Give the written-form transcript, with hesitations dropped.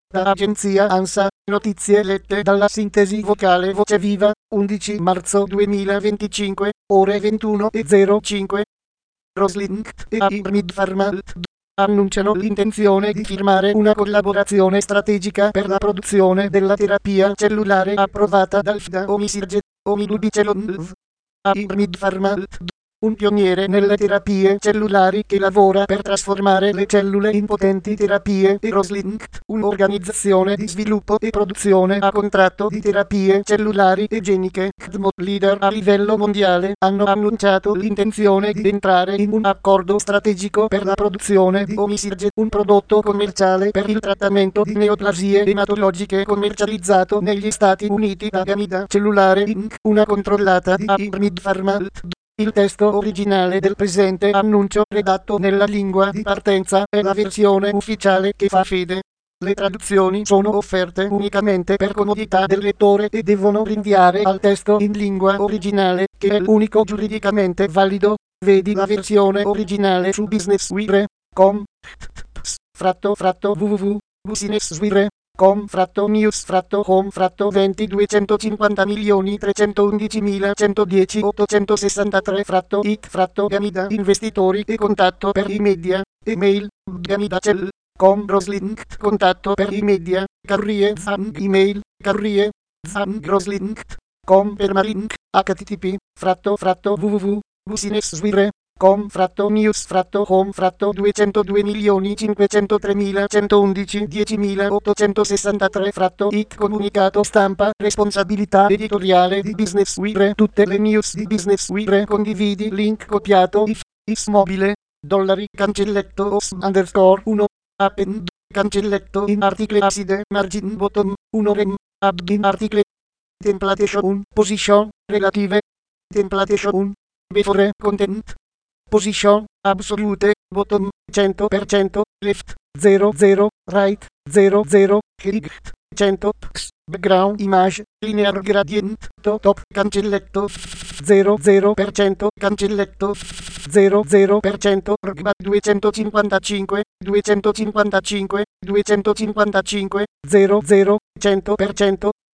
Da agenzia ANSA, notizie lette dalla sintesi vocale Voce Viva, 11 marzo 2025, ore 21:05. Roslink e Hybrid Pharma annunciano l'intenzione di firmare una collaborazione strategica per la produzione della terapia cellulare approvata dal FDA Omidubicelon. Hybrid Pharma, un pioniere nelle terapie cellulari che lavora per trasformare le cellule in potenti terapie, e Roslink, un'organizzazione di sviluppo e produzione a contratto di terapie cellulari e geniche, leader a livello mondiale, hanno annunciato l'intenzione di entrare in un accordo strategico per la produzione di Omisirge, un prodotto commerciale per il trattamento di neoplasie ematologiche commercializzato negli Stati Uniti da Gamida Cellulare Inc., una controllata di Hybrid Pharma. Il testo originale del presente annuncio, redatto nella lingua di partenza, è la versione ufficiale che fa fede. Le traduzioni sono offerte unicamente per comodità del lettore e devono rinviare al testo in lingua originale, che è l'unico giuridicamente valido. Vedi la versione originale su businesswire.com www.businesswire.com -news-home 22.511.110.863 -it investitori e contatto per i media, email, gamidacell.com Roslink contatto per i media, carrie zang email, carrie zang roslink.com permalink, http://www.businesswire.com -news-home 202.503.111 10.863 -it comunicato stampa responsabilità editoriale di Businesswire. Tutte le news di Businesswire condividi link copiato is mobile dollari cancelletto os _1 append cancelletto in article acide margin bottom 1 rem add in article templatation position relative templatation before content position absolute bottom 100% left 00 right 00 height 100 background image linear gradient top cancelletto 00% cancelletto 00% rgba 255 255 255 00 100%